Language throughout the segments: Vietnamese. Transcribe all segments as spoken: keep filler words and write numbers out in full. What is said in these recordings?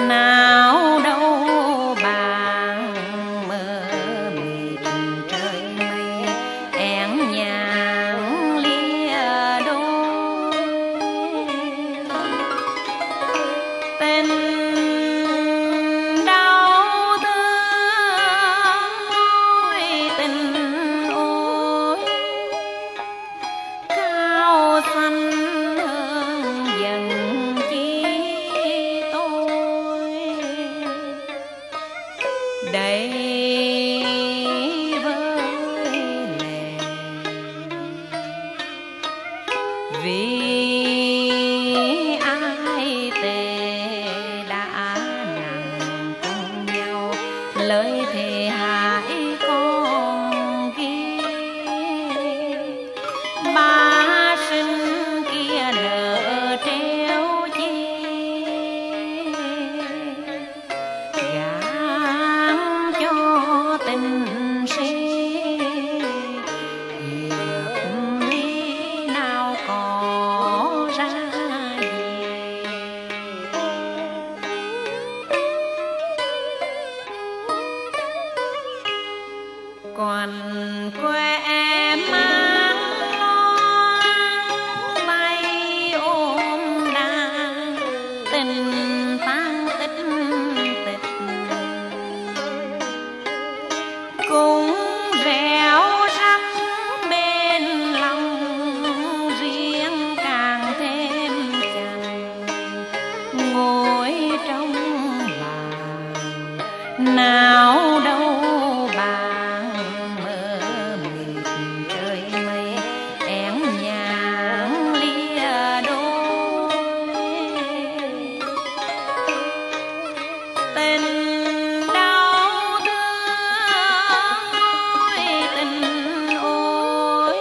nào đâu bàn mơ mịt trời mây én nhàng lia đôi tình đau thương ôi tình ôi cao xanh hương dần chi tôi đây với lệ vì ai tề đã nằm cùng nhau lời thề hại con kia ba sinh kia nợ treo chi gán cho tình si hiệp lý nào có ra gì còn quê mang lo bay ôm đàn tình tan tích tịch cũng reo rắc bên lòng riêng càng thêm chành ngồi trong làng nào đâu bàn mơ mịt trời mây én nhàng lia đôi tình đau thương ôi tình ôi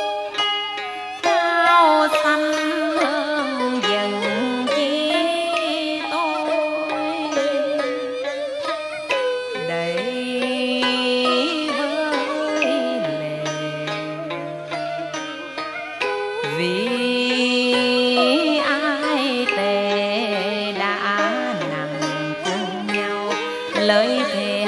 cao xanh hương dần chi tôi đây với lệ vì ai tề đã nằm cùng nhau lời thề